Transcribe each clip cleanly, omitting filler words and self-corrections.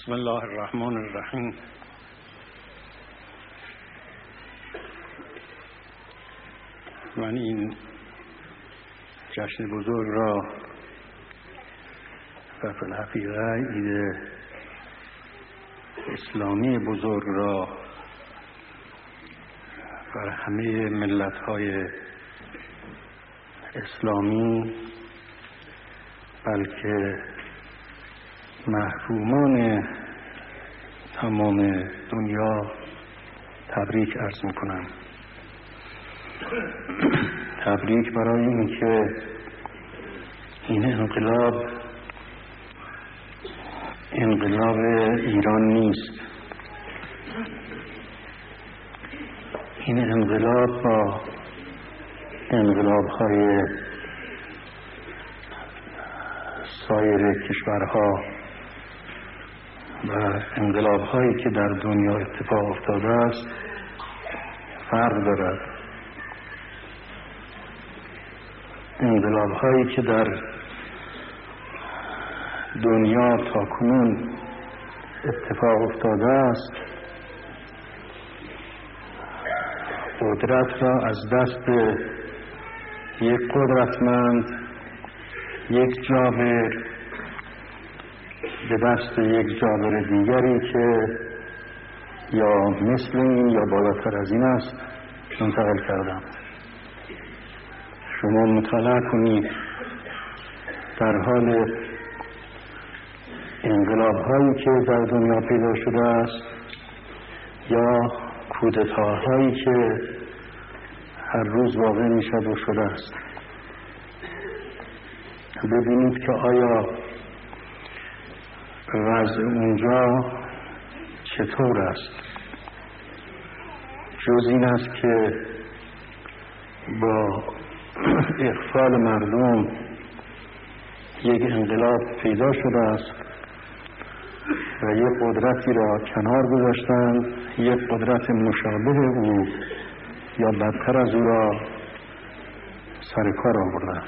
بسم الله الرحمن الرحیم. من این جشن بزرگ را و فی الحقیقه عید اسلامی بزرگ را بر همه ملت‌های اسلامی، بلکه محرومان تمام دنیا تبریک عرض میکنم. تبریک برای اینکه این انقلاب ایران نیست. این انقلاب با انقلاب‌های سایر کشورها و انقلاب‌هایی که در دنیا اتفاق افتاده است فرق دارد. انقلاب‌هایی که در دنیا تاکنون اتفاق افتاده است قدرت را از دست یک قدرتمند، یک جابر، به دست یک جابر دیگری که یا مثل این یا بالاتر از این است منتقل کردم. شما مطالعه کنید در حال انقلاب‌هایی که در دنیا پیدا شده است یا کودتاهایی که هر روز واقع میشد و شده است، ببینید که آیا وضع اونجا چطور است. جز این است که با اغفال مردم یک انقلاب پیدا شده است و یک قدرتی را کنار گذاشتند، یک قدرت مشابه او یا بدتر از او را سر کار آوردند.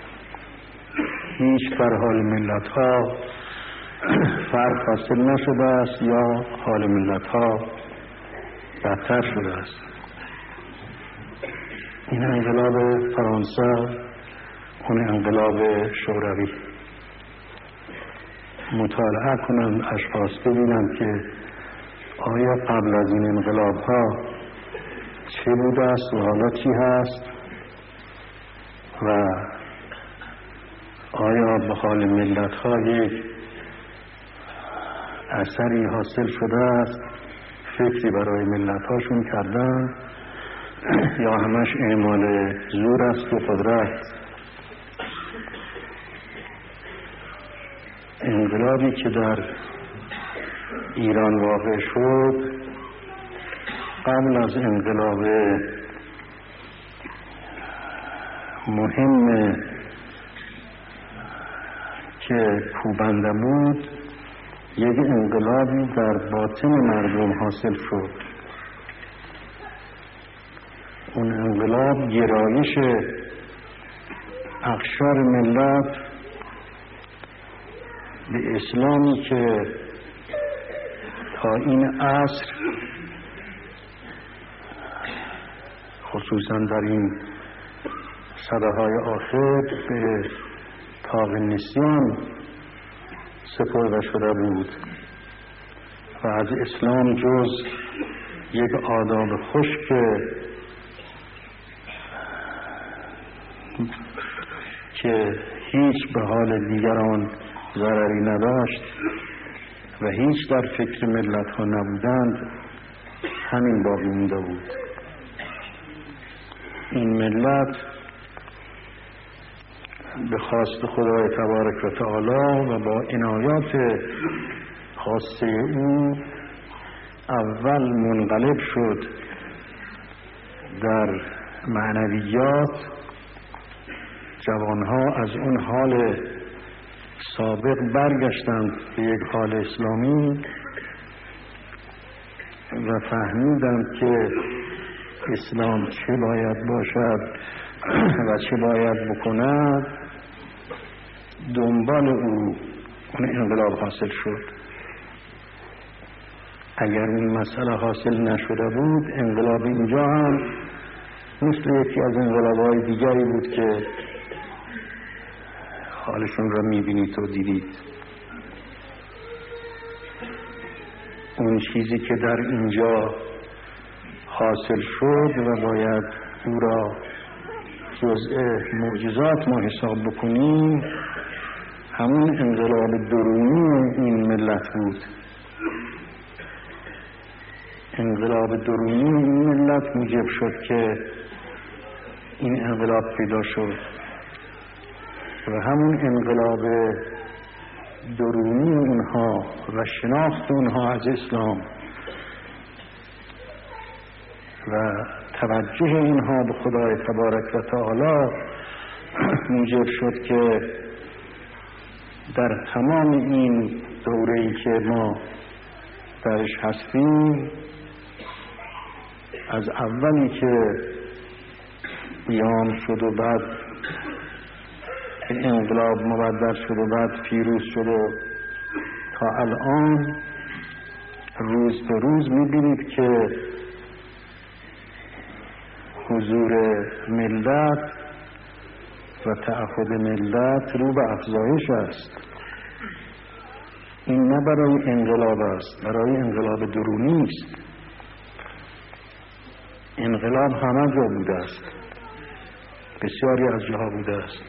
هیچ بر حال ملت‌ها فرق حاصل نشده است یا حال ملت‌ها بدتر شده است. این انقلاب فرانسه، اون انقلاب شوروی. مطالعه کنند اشخاص، ببینند که آیا قبل از این انقلاب‌ها چه بوده است و حالا چی هست و آیا به حال ملت‌ها یک اثری حاصل شده است، فکری برای ملت‌هاشون کردن یا همش اعمال زور است و قدرت. انقلابی که در ایران واقع شد قبل از انقلاب مهم که کوبنده بود، یک انقلابی در باطن مردم حاصل شد. اون انقلاب گرایش اقشار ملت به اسلامی که تا این عصر خصوصا در این سده‌های آخر به طاق نسیان سپرده شده بود و از اسلام جز یک آداب خشک که هیچ به حال دیگران ضرری نداشت و هیچ در فکر ملت ها نبودند، همین باقی مونده بود. این ملت به خواست خدای تبارک و تعالی و با عنایات خاصه او اول منقلب شد در معنویات. جوانها از اون حال سابق برگشتند به یک حال اسلامی و فهمیدند که اسلام چه باید باشد و چه باید بکند. دنبال او اون انقلاب حاصل شد. اگر این مسئله حاصل نشده بود، انقلاب اینجا هم مثل یکی از انقلاب‌های دیگری بود که حالشون را می‌بینید و دیدید. اون چیزی که در اینجا حاصل شد و باید او را جزء معجزات ما حساب بکنیم، همون انقلاب درونی این ملت بود. انقلاب درونی این ملت موجب شد که این انقلاب پیدا شد و همون انقلاب درونی اونها و شناخت اونها از اسلام و توجه اینها به خدای تبارک و تعالی موجب شد که در تمام این دوره‌ای که ما درش هستیم، از اولی که قیام شد و بعد انقلاب مبدل شد و بعد پیروز شد و تا الان روز به روز می‌بینید که حضور ملت و تعهد ملت رو به افزایش است. این نه برای انقلاب است، برای انقلاب درونی است. انقلاب همه جا بوده است، بسیاری از جاها بوده است.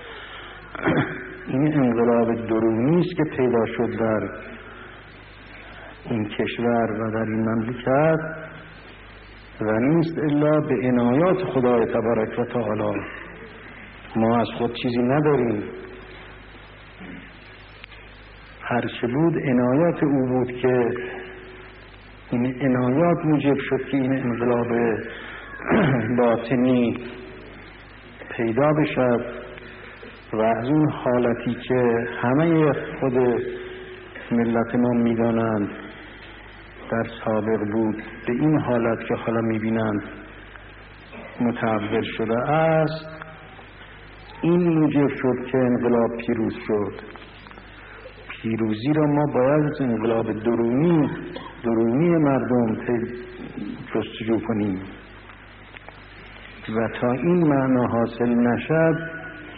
این انقلاب درونی است که پیدا شد در این کشور و در این مملکت و نیست الا به عنایات خدای تبارک و تعالی. ما از خود چیزی نداریم، هرچه بود عنایات او بود که این عنایات موجب شد که این انقلاب باطنی پیدا بشد و از اون حالتی که همه خود ملت ما میدانند در سابق بود به این حالت که حالا میبینند متحول شده است. این موجب شد که انقلاب پیروز شد. پیروزی را ما باید از انقلاب درونی مردم جستجو کنیم و تا این معنا حاصل نشد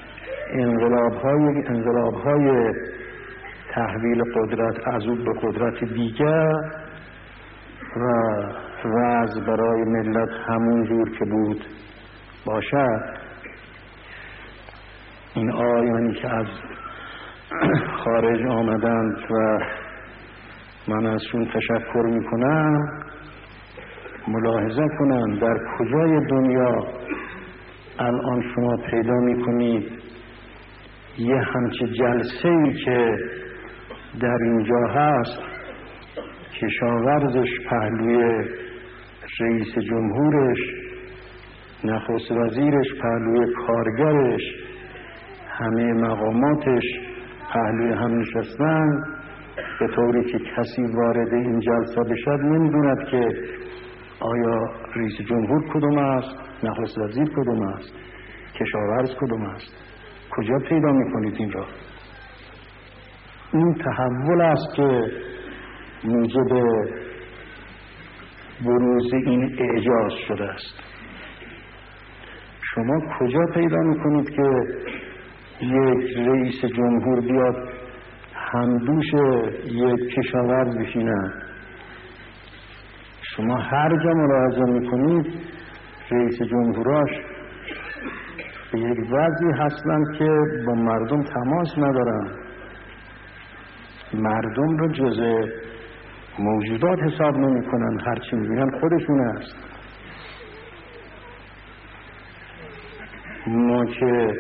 انقلاب‌های تحویل قدرت از او به قدرت دیگر و وضع برای ملت همون جور که بود باشد. این آیانی که از خارج آمدند و من ازشون تشکر میکنم، ملاحظه کنند در کجای دنیا الان شما پیدا میکنید یه همچه جلسه‌ای که در اینجا هست، کشاورزش پهلوی رئیس جمهورش، نخست وزیرش پهلوی کارگرش، همه مقاماتش پهلوی هم نشستن، به طوری که کسی وارد این جلسه بشد نمیدوند که آیا رئیس جمهور کدوم است، نخست وزیر کدوم است، کشاورز کدوم است. کجا پیدا میکنید این را؟ این تحول است که موجب بروز این اعجاز شده است. شما کجا پیدا میکنید که یک رئیس جمهور بیاد همدوش یک کشاورز بشینه؟ شما هر جا ملاحظه میکنید رئیس جمهوراش به یک وضعی هستند که با مردم تماس ندارن، مردم رو جزء موجودات حساب نمی کنن، هرچی میبینن خودشون است. ما که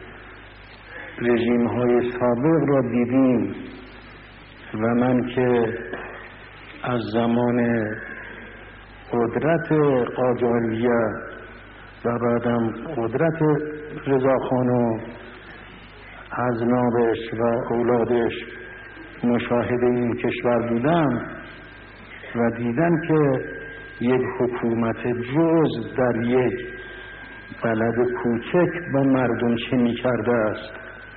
رژیم های سابق را دیدیم و من که از زمان قدرت قاجاریه و بعدم قدرت رضاخان و اذنابش و اولادش مشاهد این کشور بودم و دیدم که یک حکومت جز در یک بلد کوچک با مردم چه می کرده است.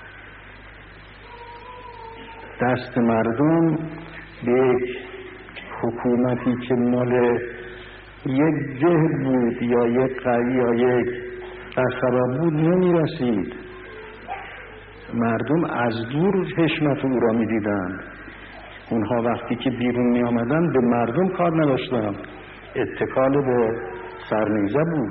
دست مردم به یک حکومتی که مال یک ده بود یا یک قریه یا یک قصبه بود نمیرسید. مردم از دور حشمت او را میدیدند. اونها وقتی که بیرون می آمدن به مردم کار نداشتن، اتکال به سرنیزه بود.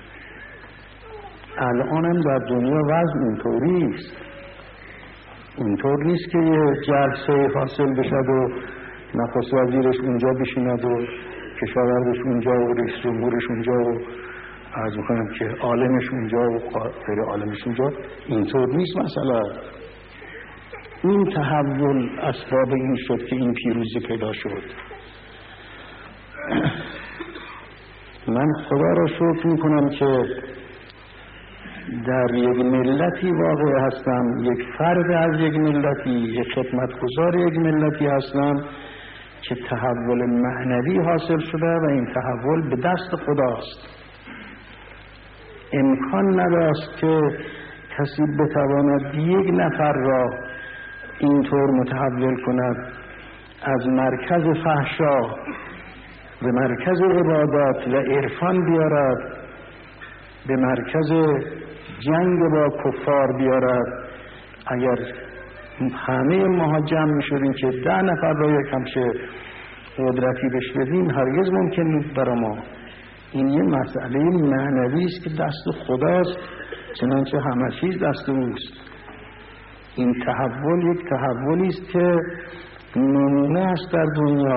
الان هم در دنیا وضع اینطوری است. اینطور نیست که یه جلسه حاصل بشد و نخست وزیرش اونجا بشیند و کشاورزش اونجا و رئیس جمهورش اونجا و عرض می‌کنم که عالمش اونجا و غیر عالمش اونجا. اینطور نیست. مثلا این تحول اسباب این شد که این پیروزی پیدا شد. من خدا را شکر میکنم که در یک ملتی واقع هستم، یک فرد از یک ملتی، یک خدمتگزار یک ملتی هستم که تحول معنوی حاصل شده و این تحول به دست خداست. امکان نداشت که کسی بتواند یک نفر را اینطور متحول کند از مرکز فحشا به مرکز عبادات و عرفان بیارد، به مرکز جنگ با کفار بیارد. اگر همه ما جمع می‌شدیم که 10 نفر را یک همچه قدرتی بهش بدیم، هرگز ممکن نیست برای ما. این یه مسئله معنوی است که دست خداست، چنانچه همه چیز دست اوست. این تحول یک تحولی است که نمونه است در دنیا.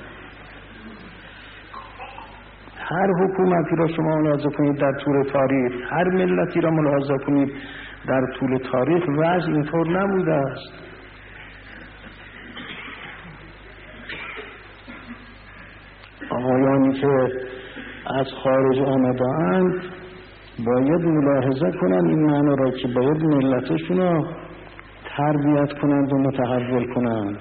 هر حکومتی را شما ملاحظه کنید در طول تاریخ، هر ملتی را ملاحظه کنید در طول تاریخ، وضع اینطور نبوده است. آقایانی که از خارج آمده‌اند باید ملاحظه کنند این معنی را که باید ملتشون را تربیت کنند و متحول کنند،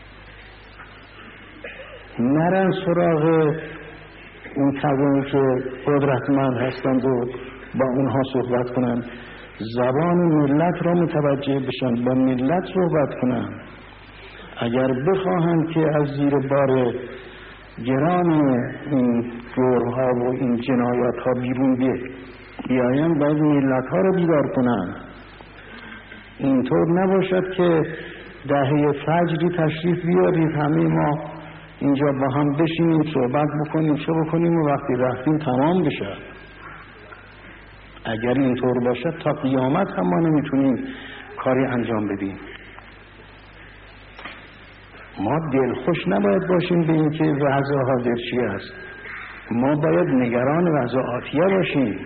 نرن سراغ اون کسانی که قدرتمند هستند و با اونها صحبت کنند. زبان ملت را متوجه بشن، با ملت صحبت کنند. اگر بخواهند که از زیر بار گران این جرم‌ها و این جنایات‌ها بیرون بیایند، باید ملت‌ها را بیدار کنند. اینطور نباشد که دهه فجری تشریف بیارید همه ما اینجا با هم بشینیم صحبت بکنیم چه بکنیم و وقتی رفتیم تمام بشه. اگر اینطور باشد تا قیامت هم ما نمیتونیم کاری انجام بدیم. ما دلخوش نباید باشیم به اینکه وضع حاضر چی است. ما باید نگران وضع آتیه باشیم.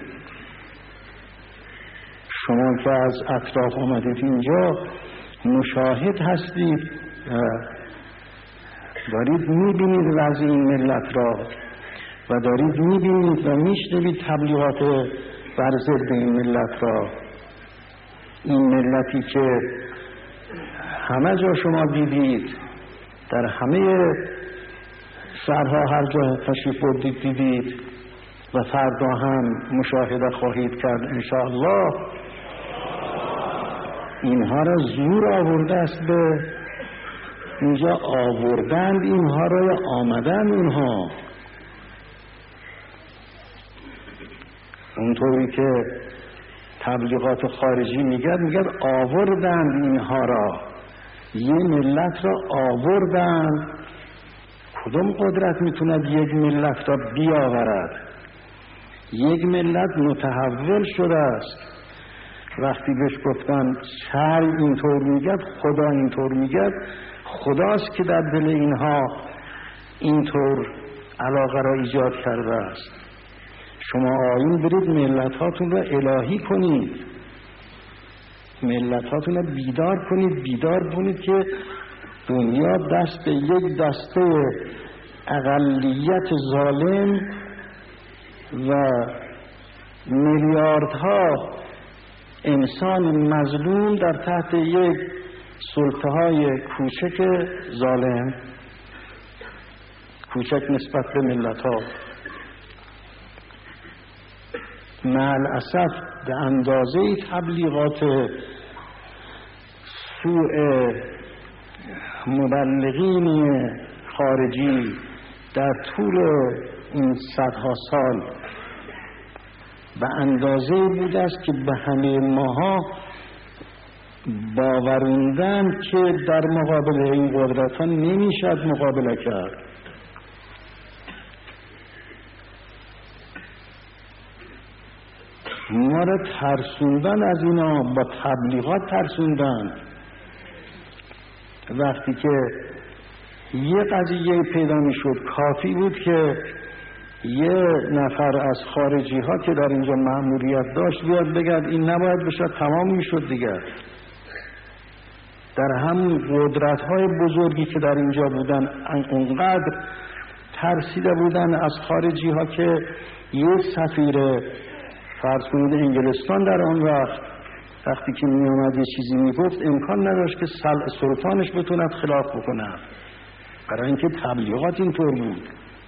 شما که از اطراف آمدید اینجا مشاهد هستید، دارید میبینید وضع این ملت را و دارید میبینید و میشنوید تبلیغات بر ضد این ملت را. این ملتی که همه جا شما دیدید، در همه شهرها هر جا تشریف بردید دیدید و فردا هم مشاهده خواهید کرد انشاءالله. اینها را زور آورده است، به اینجا آوردند اینها را یا آمدند اینها. اونطوری که تبلیغات خارجی میگد آوردند اینها را، یه ملت را آوردند. کدوم قدرت میتوند یک ملت را بیاورد؟ یک ملت متحول شده است. وقتی بهش گفتن شرع اینطور میگد، خدا اینطور میگد، خداست که در دل اینها اینطور علاقه را ایجاد کرده است. شما آیین برید ملت هاتون را الهی کنید، ملت هاتون را بیدار کنید که دنیا دست یک دسته اقلیت ظالم و میلیاردها انسان مظلوم در تحت یک سلطه های کوچک ظالم، کوچک نسبت به ملت ها. مع الاسف به اندازه تبلیغات سوء مبلغین خارجی در طول این صدها سال به اندازه بوده است که به همه ماها باوروندن که در مقابل این قدرت ها نمیشد مقابله کرد. ما را ترسوندن از اینا، با تبلیغات ترسوندن. وقتی که یه قضیه پیدا میشد کافی بود که یه نفر از خارجی ها که در اینجا مأموریت داشت بیاد بگد این نباید بشه، تمام میشد دیگر. در همون قدرت های بزرگی که در اینجا بودن اونقدر ترسیده بودن از خارجی ها که یه سفیر فرض کنید انگلستان در آن وقتی که می آمد یه چیزی می گفت امکان نداشت که سلطانش بتوند خلاف بکنه، برای اینکه تبلیغات اینطور بود.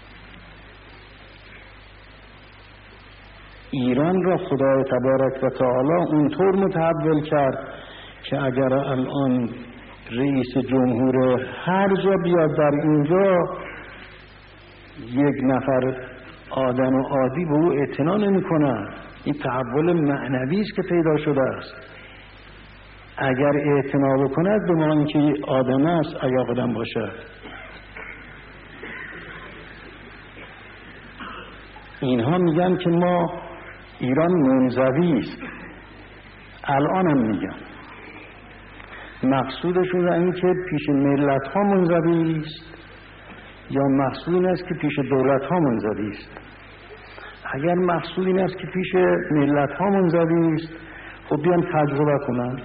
ایران را خدای تبارک و تعالی اونطور متحول کرد که اگر الان رئیس جمهور هر جا بیاد در اینجا یک نفر آدم عادی به او اعتنا نمی‌کنه. این تحول معنوی است که پیدا شده است. اگر اعتنا بکند به معنی که آدم است آدم باشد. اینها میگن که ما ایران منزوی است. الان هم میگن مقصودشون این که پیش ملت ها منزوی است یا مقصود این است که پیش دولت ها منزوی است. اگر مقصود این است که پیش ملت ها منزوی است، خب بیان تجربه کنن،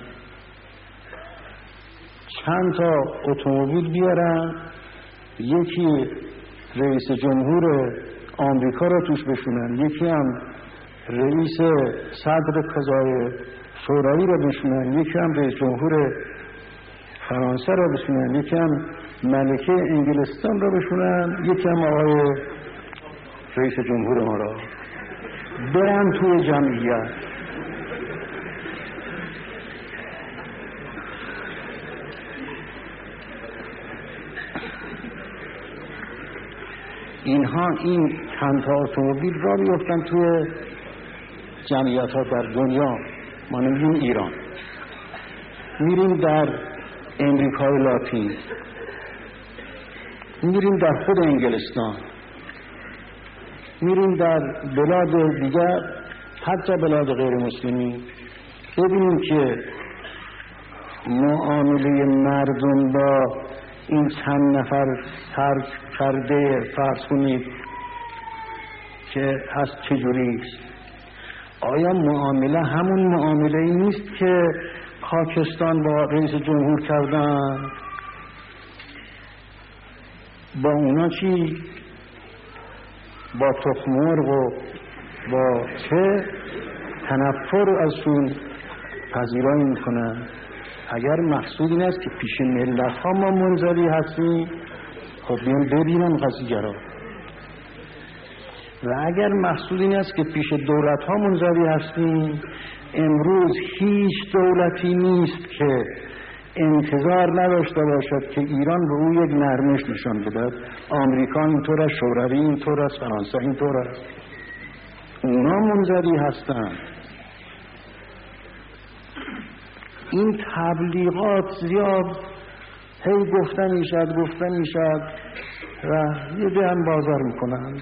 چند تا اتومبیل بیارن، یکی رئیس جمهور آمریکا را توش بشونن، یکی هم رئیس صدر قضای شورایی را بشونن، یکی هم رئیس جمهور فرانسه را بشونن، یکی هم ملکه انگلستان را بشونن، یکی هم آقای رئیس جمهور ما را برن توی جمعیت. اینها این چند تا اتومبیل را میفتن توی جمعیت ها در دنیا. ما نمیگیم ایران، میریم در امریکای لاتین، میریم در خود انگلستان، میریم در بلاد دیگر، حتی بلاد غیر مسلمی، ببینیم که معامله مردم با این چند نفر سرکرده فرض کنید که هست چجوری است. آیا معامله همون معامله ای نیست که پاکستان با رئیس جمهور کردن؟ با اونا چی؟ با تخم مرغ و با چه تنفر ازشون پذیرایی میکنن؟ اگر مقصود این است که پیش ملت ها ما منزوی هستیم، خب بیان ببینن قضیه را. و اگر مقصود این است که پیش دولت ها منزوی هستیم، امروز هیچ دولتی نیست که انتظار نداشته باشد که ایران به او یک نرمش نشان بدهد. آمریکا اینطور است، شوروی اینطور است، فرانسه اینطور است. اونا منزوی هستند. این تبلیغات زیاد هی گفتن میشد و یه ده هم بازار میکنن.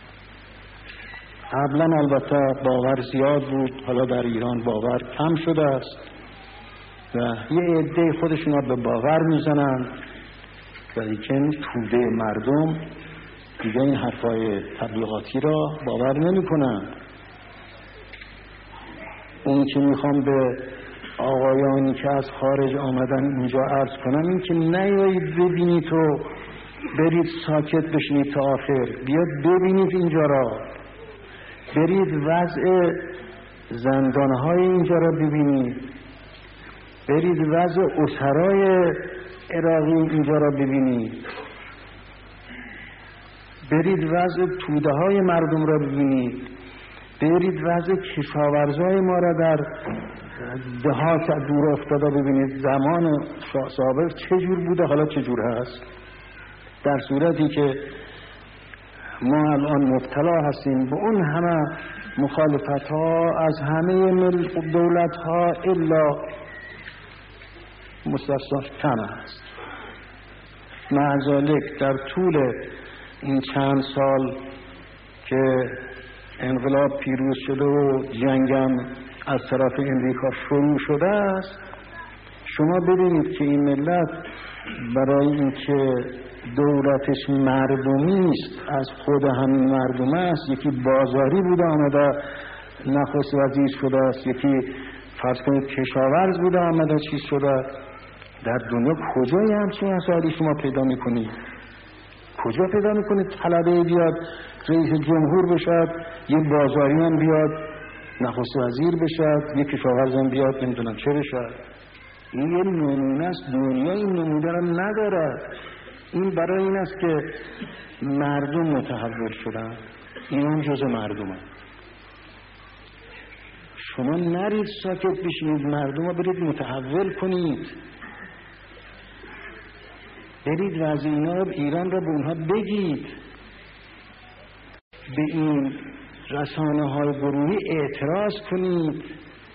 قبلا البته باور زیاد بود، حالا در ایران باور کم شده است و یه عده خودشون به باور میزنن، ولیکن توده مردم دیگه این حرفای تبلیغاتی را باور نمی کنن. اون که میخوام به آقایانی که از خارج آمدن اینجا عرض کنم این که نیایید ببینید و برید ساکت بشینید تا آخر، بیاد ببینید اینجا را، برید وضع زندانهای اینجا را ببینید، برید وضع اسرای عراقی اینجا را ببینید، برید وضع توده های مردم را ببینید، برید وضع کشاورزای ما را در دهات دور افتاده ببینید. زمان سابق چجور بوده، حالا چجور هست. در صورتی که ما الان مبتلا هستیم به اون همه مخالفت ها از همه دولت ها الا مستثنا کم است. مع ذالک در طول این چند سال که انقلاب پیروز شده و جنگم از طرف امریکا شروع شده است، شما ببینید که این ملت برای اینکه دولتش مردمی است، از خود همین مردم است، یکی بازاری بوده آمده نخست وزیر شده است، یکی فرض کنید کشاورز بوده آمده چیز شده. در دنیا کجای همچین مسائلی شما پیدا میکنید؟ کجا پیدا میکنید طلبه بیاد رئیس جمهور بشد، یه بازاری هم بیاد نخست وزیر بشد، یه کشاورز هم بیاد نمیدونم چه بشد؟ این یه نمونه است. دنیا این نمونه را ندارد. این برای این است که مردم متحول شدن، این هم جز مردم هست. شما نرید ساکت بشینید، مردم را برید متحول کنید، برید وضع ایران را به اونها بگید، به این رسانه های گروهی اعتراض کنید.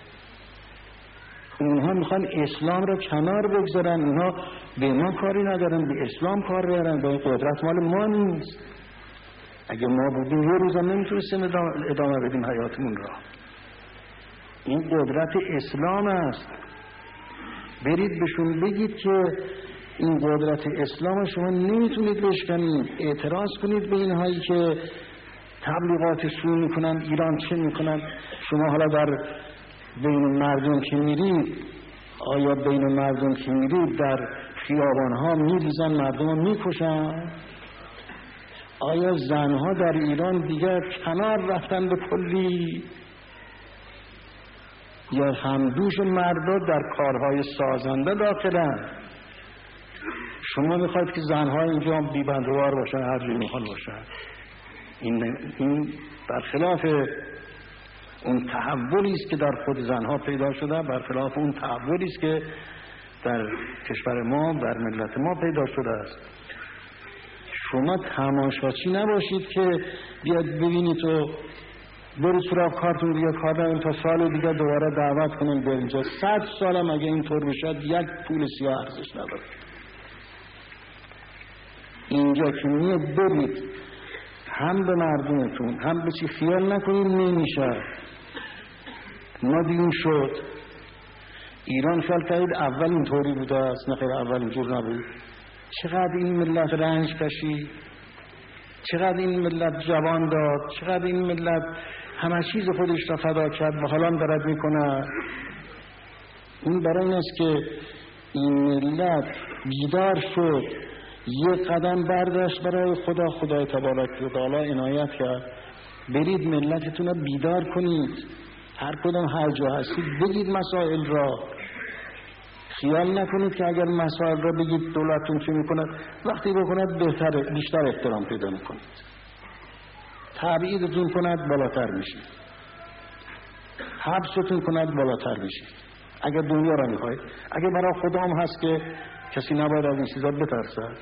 اونها میخوان اسلام را کنار بگذارن، اونها به ما کاری ندارن، به اسلام کار دارن، به قدرت مال ما نیست. اگه ما بودیم یه روز هم نمیتونستیم ادامه بدیم حیاتمون را. این قدرت اسلام است. برید بهشون بگید که این قدرت اسلام شما نمیتونید بشکنید. اعتراض کنید به اینهایی که تبلیغات سو میکنن، ایران چه میکنن. شما حالا در بین مردم که میرید، آیا بین مردم که میرید در خیابانها میریزن مردم رو میکشن؟ آیا زنها در ایران دیگر کنار رفتن به کلی؟ یا همدوش مردا در کارهای سازنده داخلن؟ شما میخواید که زنها اینجا بیبندروار باشن، هر جوری میخوان باشن. این برخلاف اون تحولی است که در خود زنها پیدا شده، برخلاف اون تحولی است که در کشور ما، در ملت ما پیدا شده است. شما تماشاچی نباشید که بیاد ببینید و برید سراغ کارتون دیگه کار داریم تا سال دیگه دوباره دعوت کنیم به اینجا. 100 سالم اگه اینطور بشد یک پول سیاه ارزش نداره. اینجا که میاد برید هم به مردمتون هم به چی خیال نکنید نمیشه. ما دیدیم شد ایران خیال کردید اول اینطوری بوده است، نخیر اول اینجور نبود. چقدر این ملت رنج کشید، چقدر این ملت جوان داد، چقدر این ملت همه چیز خودش را فدا کرد و حالا دارد میکنه. این برای این است که این ملت بیدار شد، یک قدم برداشت برای خدا. خدای تبارک و تعالی عنایت کرد. برید ملتتون را بیدار کنید، هر کدام هر جا هستید بگید مسائل را. خیال نکنید که اگر مسائل را بگید دولتتون چه میکند، وقتی بکند بیشتر احترام پیدا میکنید، تبعیدتون کند بالاتر میشید، حبستون کند بالاتر میشید. اگر دنیا را میخواید، اگر برای خدا هم هست که کسی نباید از این چیزا بترسد.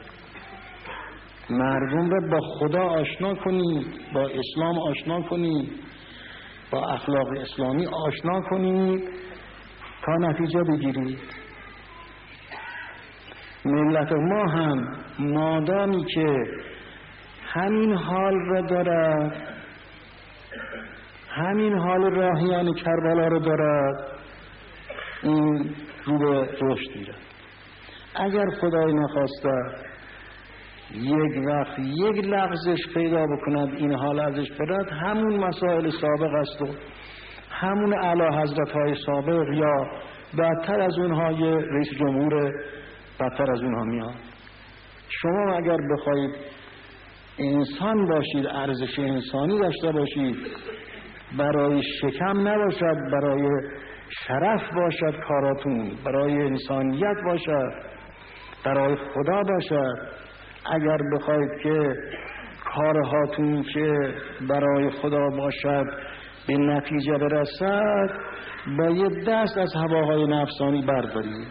مردم را با خدا آشنا کنید، با اسلام آشنا کنید، با اخلاق اسلامی آشنا کنید تا نتیجه بگیرید. ملت ما هم مادامی که همین حال را دارد، همین حال راهیان کربلا را دارد، این رو به رشد میرد. اگر خدای نخواسته یک وقت یک لغزش پیدا بکند، این حال ازش برد، همون مسائل سابق است و همون اعلی حضرت های سابق یا بدتر از اونها، یه رئیس جمهور بدتر از اونها میاد. شما اگر بخواید انسان باشید، ارزش انسانی داشته باشید، برای شکم نباشد، برای شرف باشد کاراتون، برای انسانیت باشد، برای خدا باشد. اگر بخواید که کارهاتون که برای خدا باشد به نتیجه برسد، با یه دست از هواهای نفسانی بردارید.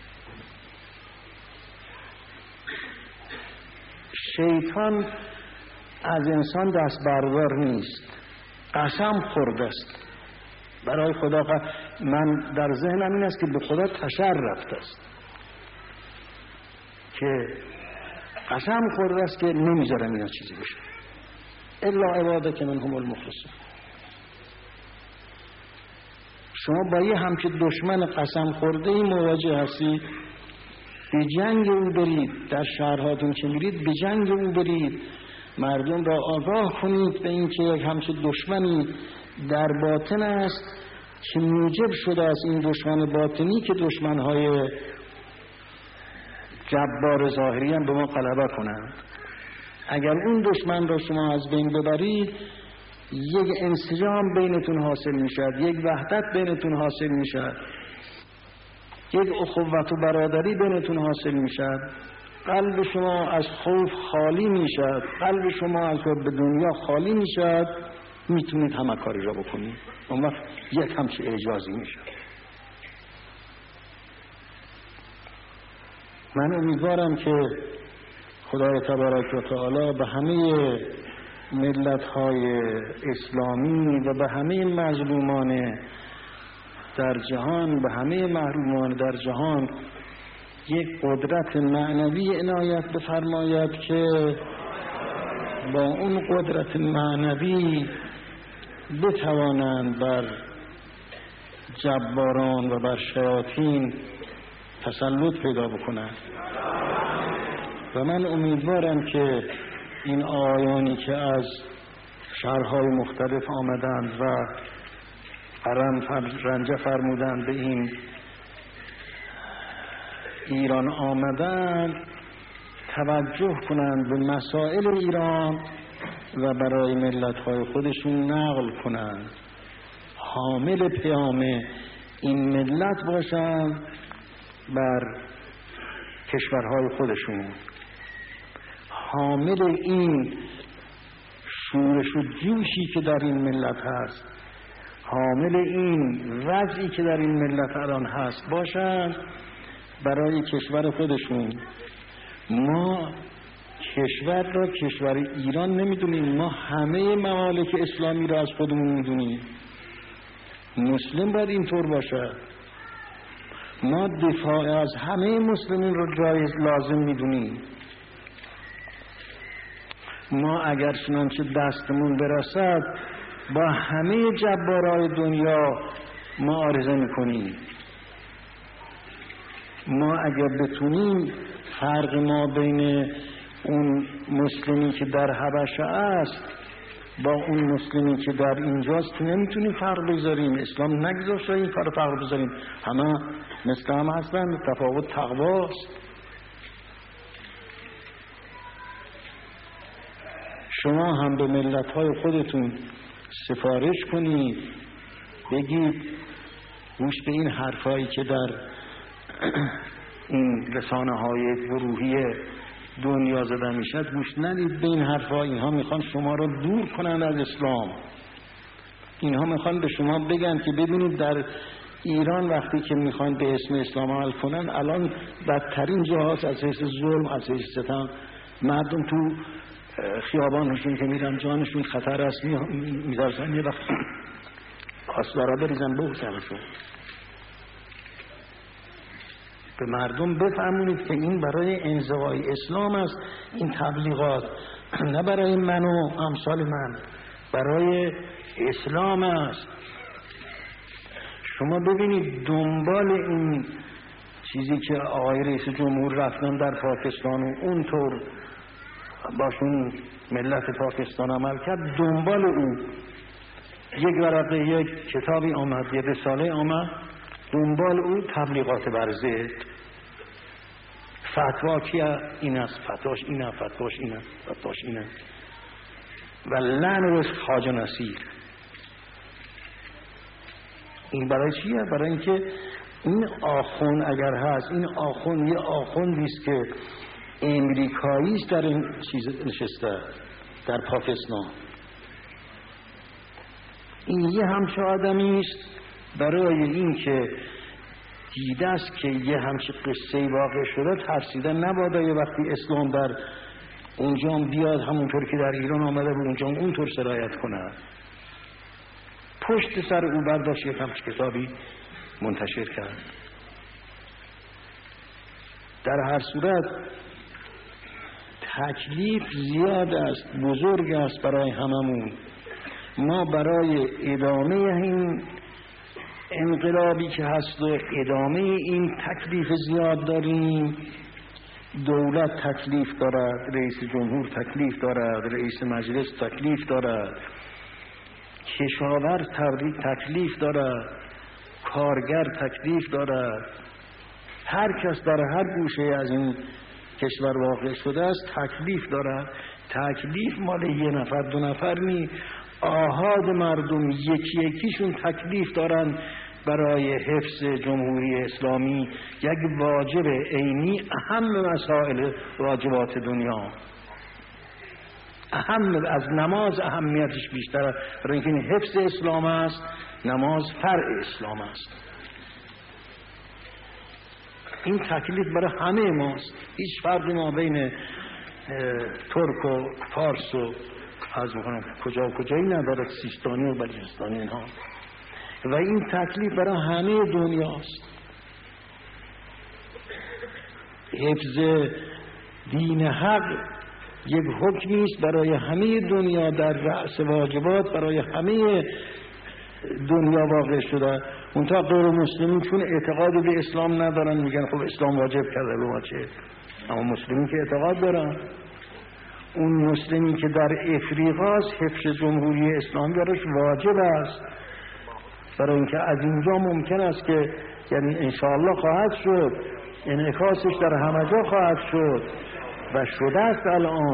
شیطان از انسان دست بردار نیست، قسم خورده است برای خدا. من در ذهنم این است که به خدا تشر رفته است که قسم خورده است که نمیذارم اینا چیزی بشه الا عبادک منهم المخلصون. شما با یه همچه دشمن قسم خورده ای مواجه هستید، به جنگ او برید، در شهرهاتون که میرید به جنگ او برید، مردم را آگاه کنید به این که یک همچه دشمنی در باطن است که موجب شده از این دشمن باطنی که دشمنهای جبار ظاهری هم به ما غلبه کنند. اگر اون دشمن را شما از بین ببرید، یک انسجام بینتون حاصل میشد، یک وحدت بینتون حاصل میشد، یک اخوت و برادری بینتون حاصل میشد، قلب شما از خوف خالی میشد، قلب شما از حب دنیا خالی میشد، میتونید همه کاری را بکنید. اون وقت یک همچه اعجازی میشد. من امیدوارم که خدای تبارک و تعالی به همه ملت‌های اسلامی و به همه مظلومان در جهان، به همه محرومان در جهان یک قدرت معنوی عنایت بفرماید که با اون قدرت معنوی بتوانند بر جباران و بر شیاطین تسلط پیدا بکنند. و من امیدوارم که این آیانی که از شهرهای مختلف آمدند و رنجه فرمودند به این ایران آمدند، توجه کنند به مسائل ایران و برای ملت‌های خودشون نقل کنند، حامل پیام این ملت باشند بر کشورهای خودشون، حامل این شورش و جوشی که در این ملت هست، حامل این وضعی که در این ملت الان هست باشند برای کشور خودشون. ما کشور را کشور ایران نمیدونیم، ما همه ممالک اسلامی را از خودمون میدونیم. مسلم باید اینطور باشد. ما دفاع از همه مسلمین را جایز لازم میدونیم. ما اگر چنانچه دستمون برسد با همه جبارای دنیا معارضه میکنیم. ما اگر بتونیم فرق ما بین اون مسلمی که در حبشه است با اون مسلمی که در اینجاست که نمیتونیم فرق بذاریم. اسلام نگذاشته این فرق بذاریم، همه مثل هم هستن، تفاوت تقواست. شما هم به ملت‌های خودتون سفارش کنید، بگید گوش به این حرفایی که در این رسانه‌های گروهی دنیا زده میشد گوش ندید به این حرفا. اینها میخوان شما رو دور کنن از اسلام. اینها میخوان به شما بگن که ببینید در ایران وقتی که میخوان به اسم اسلام عمل کنن، الان بدترین جاهاست از حیث ظلم، از حیث ستم. مردم تو خیابانشون که میرن جانشون خطر است، میذارن یه وقت آسوارا بریزن بوسنشون. به مردم بفهمونید که این برای انزوای اسلام است، این تبلیغات نه برای من و امثال من، برای اسلام است. شما ببینید دنبال این چیزی که آقای رئیس جمهور رفتن در پاکستان و اونطور باشون ملت پاکستان عمل کرد، دنبال او یک ورقه یک کتابی آمد، یک رساله آمد، دنبال او تبلیغات برزه، فتوا کیه؟ این است، فتواش اینه، فتواش اینه، فتواش اینه و لعن و خواجه نصیر. این برای چیه؟ برای اینکه این آخوند اگر هست، این آخوند یه آخوندی است که امریکایی است در این چیز نشسته در پاکستان. این یه همچه آدمی است برای این که دیده است که یه همچه قصه واقع شده، ترسیده نبادا یه وقتی اسلام در اونجا هم بیاد همونطور که در ایران آمده بود اونجا هم اونطور سرایت کنه. پشت سر او برداشت یک همچه کتابی منتشر کرد. در هر صورت تکلیف زیاد است، بزرگ است برای هممون. ما برای ادامه این انقلابی که هست و ادامه این تکلیف زیاد داریم. دولت تکلیف دارد، رئیس جمهور تکلیف دارد، رئیس مجلس تکلیف دارد، کشاورز تکلیف دارد، کارگر تکلیف دارد. هر کس در هر گوشه از این کشور واقع شده است تکلیف دارد. تکلیف مال یه نفر دو نفر نی، آحاد مردم یکی یکیشون تکلیف دارن برای حفظ جمهوری اسلامی. یک واجب عینی، اهم مسائل واجبات دنیا، اهم از نماز اهمیتش بیشتره، برای اینکه حفظ اسلام است. نماز فرع اسلام است. این تکلیف برای همه ماست. هیچ فرقی ما بین ترک و فارس و از میکنم کجا و کجایی ندارد، سیستانی و بلوچستانی اینها. و این تکلیف برای همه دنیاست. حفظ دین حق یک حکمی است برای همه دنیا، در رأس واجبات برای همه دنیا واقع شده. اونتا غیر مسلمین چون اعتقاد به اسلام ندارن میگن خب اسلام واجب کرده به ما چه، اما مسلمین که اعتقاد دارن. اون مسلمی که در افریقاست حفظ جمهوری اسلامی براش واجب است، برای اینکه از اینجا ممکن است که یعنی انشاءالله خواهد شد، انعکاسش در همه جا خواهد شد و شده است.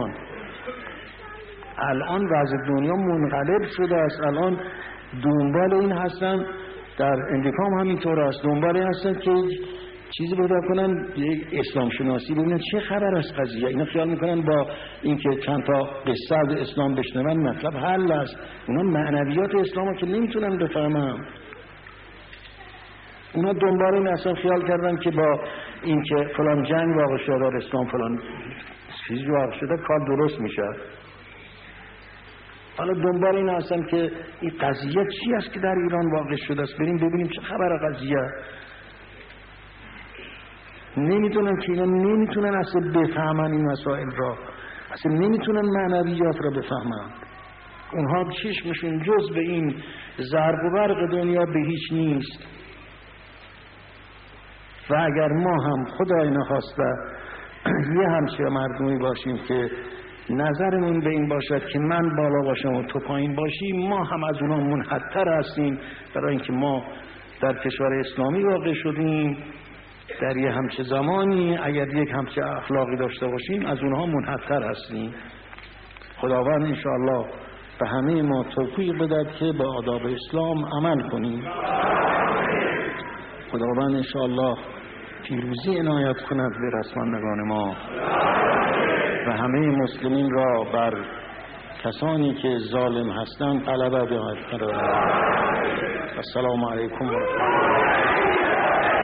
الان وضع دنیا منقلب شده است. الان دنبال این هستن، در امریکا هم همینطور است، دنبال این هستن که چیزی پیدا کنن، یک اسلام شناسی ببینن چه خبر است قضیه. اینا خیال میکنن با اینکه چند تا قصه از اسلام بشنون مطلب حل است. اونا معنویات اسلام که نمیتونن بفهمن. اونا دنبال این اصلا خیال کردن که با اینکه فلان جنگ واقع شده در اسلام فلان چیزی واقع شده کار درست میشه. حالا دنبال این هستن که این قضیه چی است که در ایران واقع شده است، بریم ببینیم چه خبر قضیه. نمیتونن که اینا نمیتونن اصلا بفهمن این مسائل را، اصلا نمیتونن معنویات را بفهمن. اونها چشمشون جز به این ضرب و برق دنیا به هیچ نیست. و اگر ما هم خدای نخواسته یه همچه مردمی باشیم که نظرمون به این باشد که من بالا باشم و تو پایین باشی، ما هم از اونها منحدتر هستیم، برای اینکه ما در کشور اسلامی واقع شدیم. در یه همچه زمانی اگر یک همچه اخلاقی داشته باشیم از اونها منحدتر هستیم. خداوند انشاءالله به همه ما توفیق بدهد که به آداب اسلام عمل کنیم. خداوند انشاءالله پیروزی عنایت کند به رسمندگان ما و همه مسلمین را بر کسانی که ظالم هستند غلبه دهد. السلام علیکم و رحمت الله.